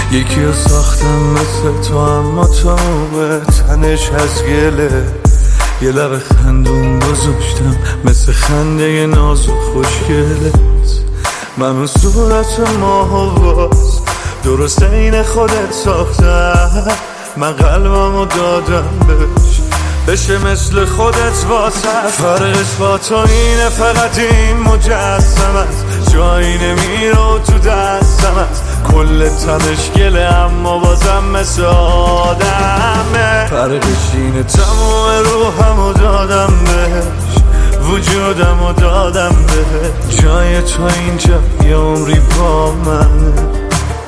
یکی رو ساختم مثل تو، اما تموم تنش از گله. یه لب خندون گذاشتم مثل خنده ناز و خوشگلت. من صورت ماه و باز درست این خودت ساختم. من قلبمو دادم بشه مثل خودت واسه. فرقش با تو اینه فقط این مجسمت جایی نمیره تو دستمت. کل تنش گله اما بازم مثل آدمه. فرقش اینه تموم روحمو دادم بهش، وجودمو دادم بهش. جای تو اینجا یه عمری با منه.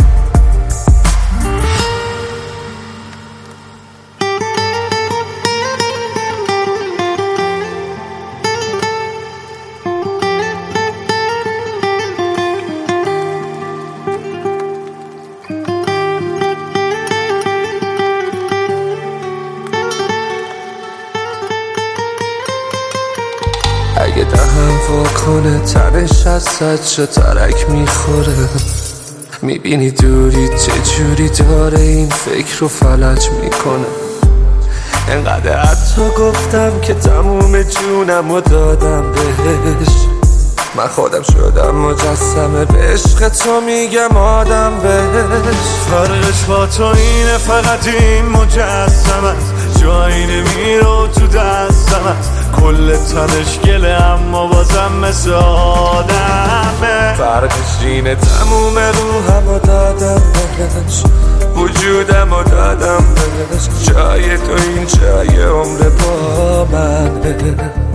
اگه دهم واکنه تنش از صد چه ترک میخوره. میبینی دوری چجوری داره این فکر رو فلج میکنه. انقدر حتی گفتم که تموم جونم رو دادم بهش. من خودم شدم مجسمه به عشق تو، میگم آدم بهش. فرقش با تو اینه فقط این مجسمت جایی نمیره تو دستمت. کل تنش گله اما بازم مثل آدمه. فرقش اینه تموم روحمو دادم بهش، وجودمو دادم بهش. جای تو این جای عمر با منه.